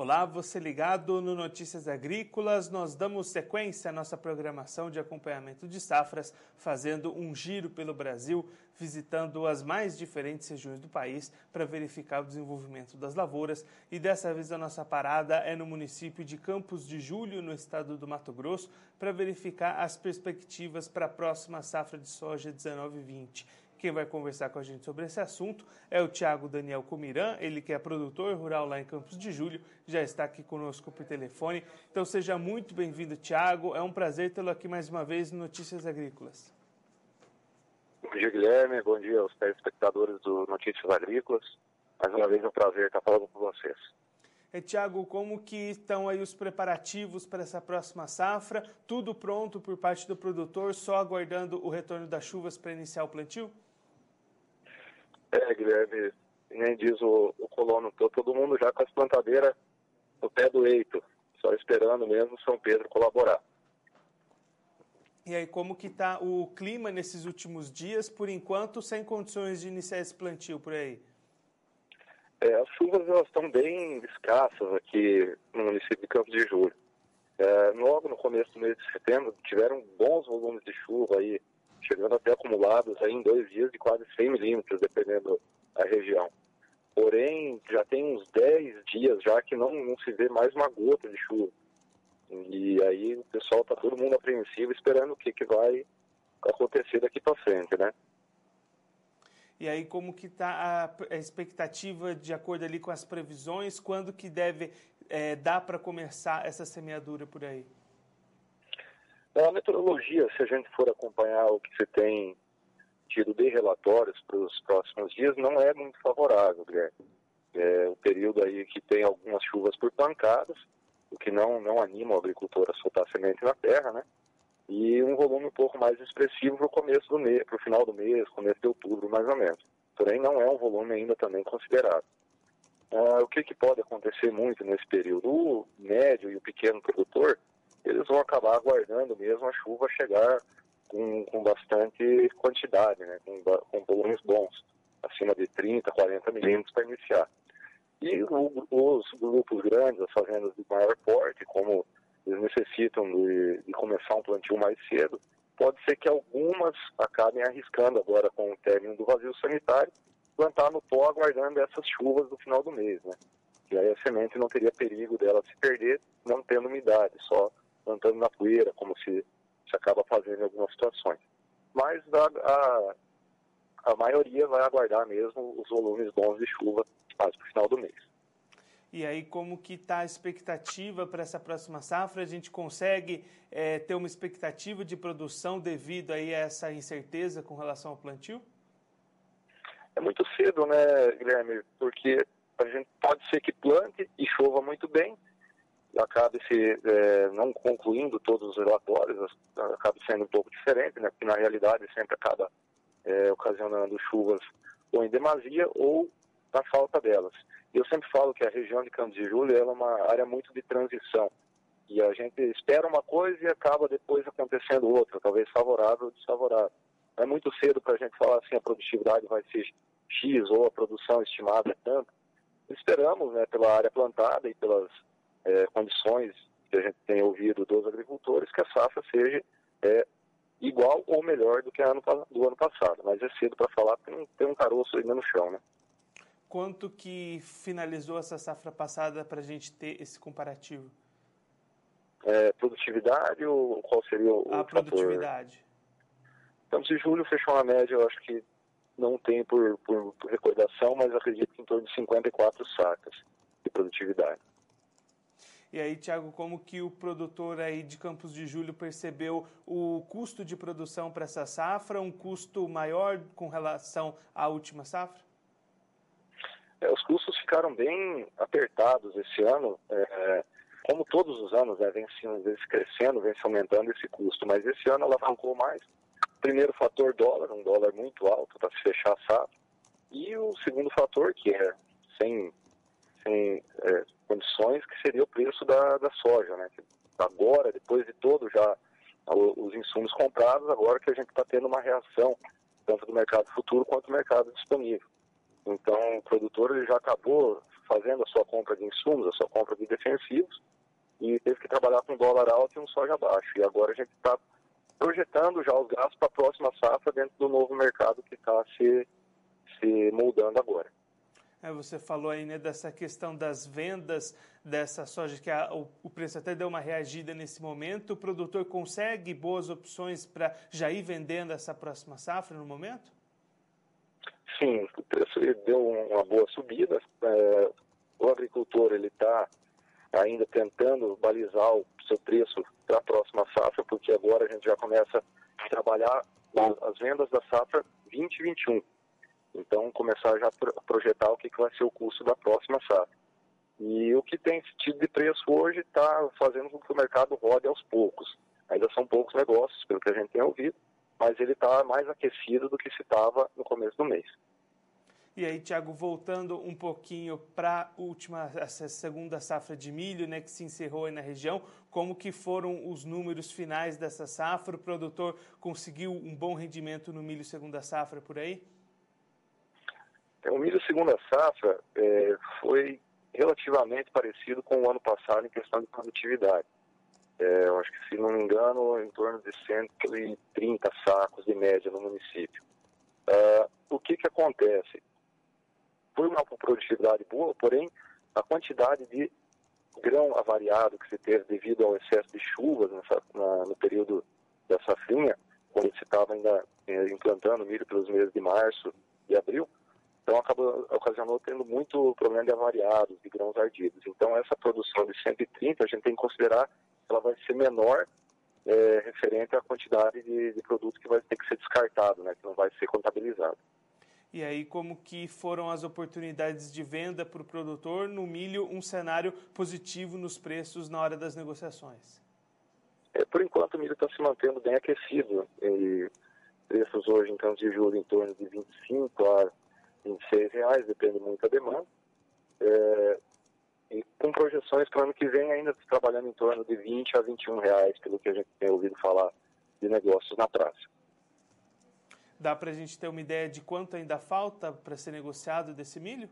Olá, você ligado no Notícias Agrícolas. Nós damos sequência à nossa programação de acompanhamento de safras, fazendo um giro pelo Brasil, visitando as mais diferentes regiões do país para verificar o desenvolvimento das lavouras. E dessa vez a nossa parada é no município de Campos de Julho, no estado do Mato Grosso, para verificar as perspectivas para a próxima safra de soja 19/20. Quem vai conversar com a gente sobre esse assunto é o Thiago Daniel Comiran, ele que é produtor rural lá em Campos de Julho, já está aqui conosco por telefone. Então seja muito bem-vindo, Thiago. É um prazer tê-lo aqui mais uma vez no Notícias Agrícolas. Bom dia, Guilherme. Bom dia aos telespectadores do Notícias Agrícolas. Mais uma vez é um prazer estar falando com vocês. Thiago, como que estão aí os preparativos para essa próxima safra? Tudo pronto por parte do produtor, só aguardando o retorno das chuvas para iniciar o plantio? Guilherme, nem diz o colono, todo mundo já com as plantadeiras no pé do eito, só esperando mesmo São Pedro colaborar. E aí, como que está o clima nesses últimos dias, por enquanto, sem condições de iniciar esse plantio por aí? As chuvas elas estão bem escassas aqui no município de Campos de Julho. Logo no começo do mês de setembro, tiveram bons volumes de chuva aí, chegando até acumulados aí em 2 dias de quase 100 milímetros, dependendo da região. Porém, já tem uns 10 dias já que não se vê mais uma gota de chuva. E aí o pessoal está todo mundo apreensivo, esperando o que vai acontecer daqui para frente, né? E aí, como que está a expectativa, de acordo ali com as previsões, quando que deve dar para começar essa semeadura por aí? A meteorologia, se a gente for acompanhar o que se tem tido de relatórios para os próximos dias, não é muito favorável, Guilherme. É o período aí que tem algumas chuvas por pancadas, o que não anima o agricultor a soltar semente na terra, né? E um volume um pouco mais expressivo para o começo do mês, para o final do mês, começo de outubro, mais ou menos. Porém, não é um volume ainda também considerável. O que pode acontecer muito nesse período? O médio e o pequeno produtor, eles vão acabar aguardando mesmo a chuva chegar com bastante quantidade, né? com volumes bons, acima de 30, 40 milímetros para iniciar. E os grupos grandes, as fazendas de maior porte, como eles necessitam de começar um plantio mais cedo, pode ser que algumas acabem arriscando agora com o término do vazio sanitário, plantar no pó aguardando essas chuvas do final do mês, né? E aí a semente não teria perigo dela se perder, não tendo umidade, só plantando na poeira, como se acaba fazendo em algumas situações. Mas a maioria vai aguardar mesmo os volumes bons de chuva quase para o final do mês. E aí, como que está a expectativa para essa próxima safra? A gente consegue ter uma expectativa de produção devido aí a essa incerteza com relação ao plantio? É muito cedo, né, Guilherme? Porque a gente pode ser que plante e chova muito bem, acabe não concluindo todos os relatórios, acabe sendo um pouco diferente, né? Porque na realidade sempre acaba ocasionando chuvas ou em demasia ou na falta delas. Eu sempre falo que a região de Campos de Julho ela é uma área muito de transição. E a gente espera uma coisa e acaba depois acontecendo outra, talvez favorável ou desfavorável. É muito cedo para a gente falar assim, a produtividade vai ser X ou a produção estimada é tanto. Esperamos, né, pela área plantada e pelas condições que a gente tem ouvido dos agricultores, que a safra seja igual ou melhor do que do ano passado. Mas é cedo para falar, porque tem um caroço ainda no chão, né? Quanto que finalizou essa safra passada para a gente ter esse comparativo? Produtividade ou qual seria o fator? Produtividade. Campos de Julho fechou uma média, eu acho que não tem por recordação, mas acredito que em torno de 54 sacas de produtividade. E aí, Thiago, como que o produtor aí de Campos de Julho percebeu o custo de produção para essa safra, um custo maior com relação à última safra? Os custos ficaram bem apertados esse ano, como todos os anos, né, vem se crescendo, vem se aumentando esse custo, mas esse ano ela alavancou mais. Primeiro fator, dólar, um dólar muito alto para se fechar a safra, e o segundo fator, que é sem condições, que seria o preço da soja, né? Agora, depois de todo já os insumos comprados, agora que a gente está tendo uma reação, tanto do mercado futuro quanto do mercado disponível. Então, o produtor ele já acabou fazendo a sua compra de insumos, a sua compra de defensivos, e teve que trabalhar com dólar alto e um soja baixo. E agora a gente está projetando já os gastos para a próxima safra dentro do novo mercado que está se moldando agora. Você falou aí, né, dessa questão das vendas dessa soja, que o preço até deu uma reagida nesse momento. O produtor consegue boas opções para já ir vendendo essa próxima safra no momento? Sim, o preço deu uma boa subida. O agricultor ele está ainda tentando balizar o seu preço para a próxima safra, porque agora a gente já começa a trabalhar as vendas da safra 2021. Então, começar já a projetar o que vai ser o custo da próxima safra. E o que tem tido de preço hoje está fazendo com que o mercado rode aos poucos. Ainda são poucos negócios, pelo que a gente tem ouvido, mas ele está mais aquecido do que se estava no começo do mês. E aí, Tiago, voltando um pouquinho para essa segunda safra de milho, né, que se encerrou aí na região, como que foram os números finais dessa safra? O produtor conseguiu um bom rendimento no milho segunda safra por aí? O milho segunda safra foi relativamente parecido com o ano passado em questão de produtividade. Eu acho que, se não me engano, em torno de 130 sacos de média no município. O que acontece? Foi uma produtividade boa, porém a quantidade de grão avariado que se teve devido ao excesso de chuvas no período da safrinha, quando se estava ainda implantando milho pelos meses de março e abril, então ocasionou tendo muito problema de avariados, de grãos ardidos. Então essa produção de 130 a gente tem que considerar que ela vai ser menor referente à quantidade de produto que vai ter que ser descartado, né, que não vai ser contabilizado. E aí, como que foram as oportunidades de venda para o produtor no milho, um cenário positivo nos preços na hora das negociações? Por enquanto o milho está se mantendo bem aquecido, e preços hoje em Campos de Júlio em torno de R$25 a R$26, depende muito da demanda, e com projeções para o ano que vem ainda trabalhando em torno de R$20 a R$21, pelo que a gente tem ouvido falar de negócios na praça. Dá para a gente ter uma ideia de quanto ainda falta para ser negociado desse milho?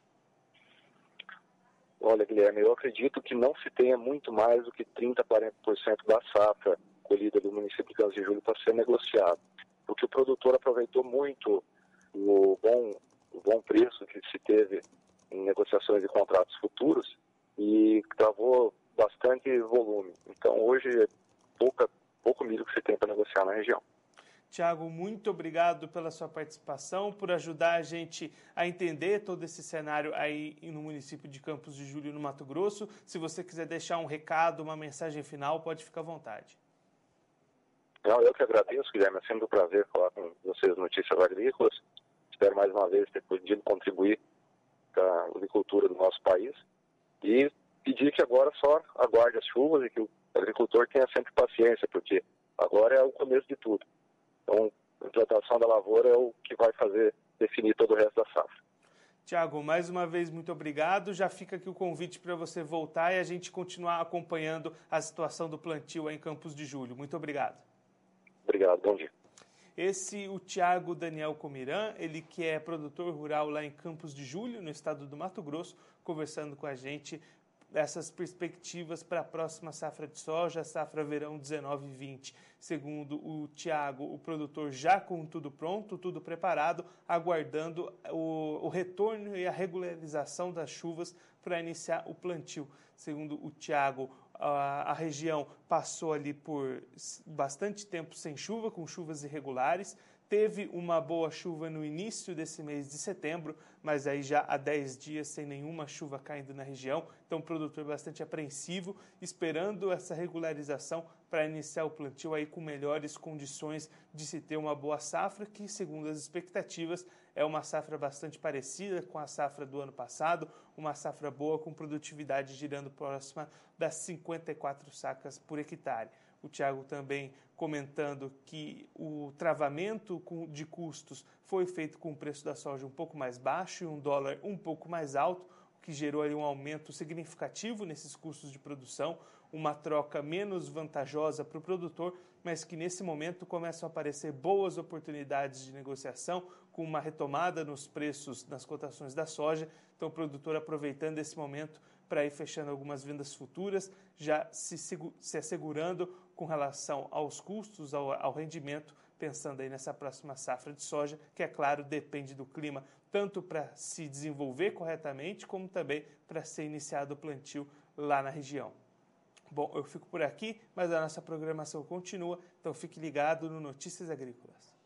Olha, Guilherme, eu acredito que não se tenha muito mais do que 30% a 40% da safra colhida do município de Campos de Júlio para ser negociado, porque o produtor aproveitou muito o bom preço que se teve em negociações de contratos futuros e travou bastante volume. Então, hoje é pouco milho que se tem para negociar na região. Tiago, muito obrigado pela sua participação, por ajudar a gente a entender todo esse cenário aí no município de Campos de Júlio, no Mato Grosso. Se você quiser deixar um recado, uma mensagem final, pode ficar à vontade. Eu que agradeço, Guilherme. É sempre um prazer falar com vocês Notícias Agrícolas. Espero mais uma vez ter podido contribuir para a agricultura do nosso país. E pedir que agora só aguarde as chuvas e que o agricultor tenha sempre paciência, porque agora é o começo de tudo. Então, a implantação da lavoura é o que vai definir todo o resto da safra. Tiago, mais uma vez, muito obrigado. Já fica aqui o convite para você voltar e a gente continuar acompanhando a situação do plantio aí em Campos de Júlio. Muito obrigado. Obrigado, bom dia. O Tiago Daniel Comiran, ele que é produtor rural lá em Campos de Júlio, no estado do Mato Grosso, conversando com a gente essas perspectivas para a próxima safra de soja, safra verão 19-20. Segundo o Tiago, o produtor já com tudo pronto, tudo preparado, aguardando o retorno e a regularização das chuvas para iniciar o plantio. Segundo o Tiago, a região passou ali por bastante tempo sem chuva, com chuvas irregulares. Teve uma boa chuva no início desse mês de setembro, mas aí já há 10 dias sem nenhuma chuva caindo na região. Então o produtor bastante apreensivo, esperando essa regularização para iniciar o plantio aí com melhores condições de se ter uma boa safra, que segundo as expectativas é uma safra bastante parecida com a safra do ano passado, uma safra boa com produtividade girando próxima das 54 sacas por hectare. O Tiago também comentando que o travamento de custos foi feito com o preço da soja um pouco mais baixo e um dólar um pouco mais alto, o que gerou aí um aumento significativo nesses custos de produção. uma troca menos vantajosa para o produtor, mas que nesse momento começam a aparecer boas oportunidades de negociação, com uma retomada nos preços, nas cotações da soja. Então o produtor aproveitando esse momento para ir fechando algumas vendas futuras, já se assegurando com relação aos custos, ao rendimento, pensando aí nessa próxima safra de soja, que é claro, depende do clima, tanto para se desenvolver corretamente, como também para ser iniciado o plantio lá na região. Bom, eu fico por aqui, mas a nossa programação continua, então fique ligado no Notícias Agrícolas.